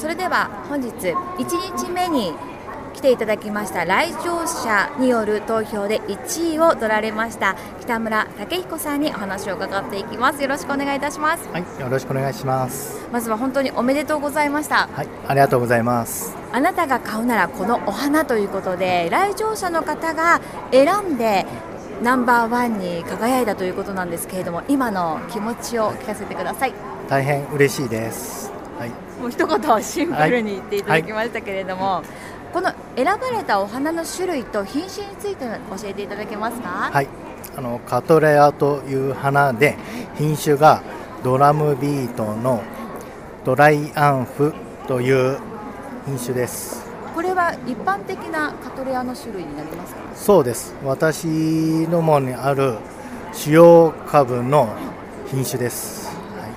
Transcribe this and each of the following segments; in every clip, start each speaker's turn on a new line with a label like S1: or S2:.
S1: それでは本日1日目に来ていただきました来場者による投票で1位を取られました北村武彦さんにお話を伺っていきます。よろしくお願いいたします。
S2: はい、よろしくお願いします。
S1: まずは本当におめでとうございました。
S2: はい、ありがとうございます。
S1: あなたが買うならこのお花ということで、来場者の方が選んでナンバーワンに輝いたということなんですけれども、今の気持ちを聞かせてください。
S2: 大変嬉しいです。はい、
S1: もう一言シンプルに言っていただきましたけれども、この選ばれたお花の種類と品種について教えていただけますか？
S2: はい、カトレアという花で、品種がドラムビートのトライアンフという品種です。
S1: これは一般的なカトレアの種類になりますか？
S2: そうです。私のものにある主要株の品種です。はい、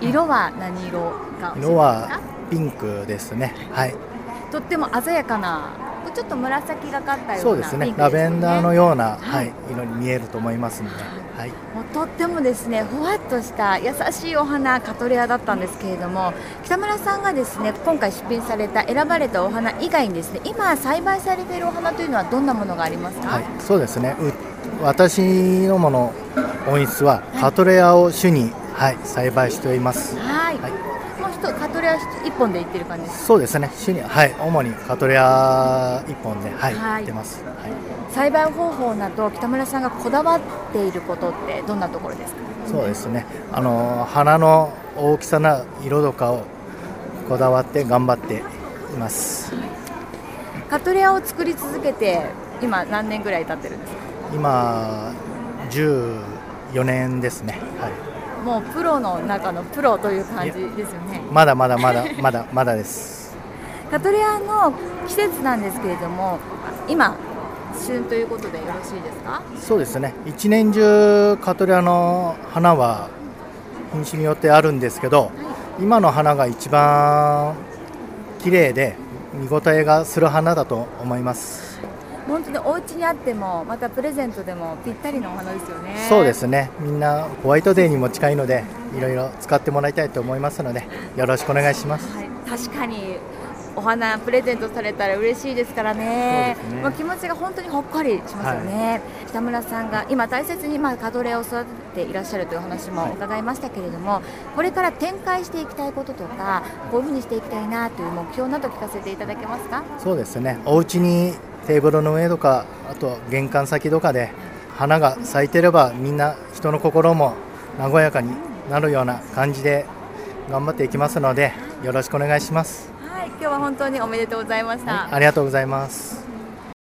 S1: 色は何色が？
S2: 色はピンクですね。はい、
S1: とっても鮮やかな、ちょっと紫がかったようなピンクですね。
S2: そうですね。ラベンダーのような、はい、色に見えると思いますので、はい、
S1: もうとってもですね、ふわっとした優しいお花、カトレアだったんですけれども、北村さんがですね、今回出品された選ばれたお花以外にですね、今栽培されているお花というのはどんなものがありますか？
S2: はい、そうですね。私のもの本質はカトレアを主に、はい、栽培しています。
S1: はい、はい、もうカトレア1本でいってる感じですか？
S2: そうですね。主に、はい、主にカトレア1本で、はい、
S1: はい、
S2: いってます。はい、
S1: 栽培方法など北村さんがこだわっていることってどんなところですか？
S2: そうですね。花の大きさな色とかをこだわって頑張っています。
S1: カトレアを作り続けて今何年ぐらい経ってるんですか？
S2: 今14年ですね。はい、
S1: もうプロの中のプロという感じですよね。
S2: まだです。
S1: カトレアの季節なんですけれども、今旬ということでよろしいですか？
S2: そうですね。一年中カトレアの花は品種によってあるんですけど、今の花が一番綺麗で見応えがする花だと思います。
S1: 本当にお家にあっても、またプレゼントでもぴったりのお花ですよね。
S2: そうですね。みんなホワイトデーにも近いので、いろいろ使ってもらいたいと思いますので、よろしくお願いします。
S1: はい、確かにお花プレゼントされたら嬉しいですからね。
S2: そうですね。
S1: もう気持ちが本当にほっこりしますよね。はい、北村さんが今大切にカトレアを育てていらっしゃるという話も伺いましたけれども、これから展開していきたいこととか、こういうふうにしていきたいなという目標など聞かせていただけますか？
S2: そうですね。お家にテーブルの上とか、あと玄関先とかで花が咲いてれば、みんな人の心も和やかになるような感じで頑張っていきますので、よろしくお願いします。
S1: はい、今日は本当におめでとうございました。
S2: はい、ありがとうございます。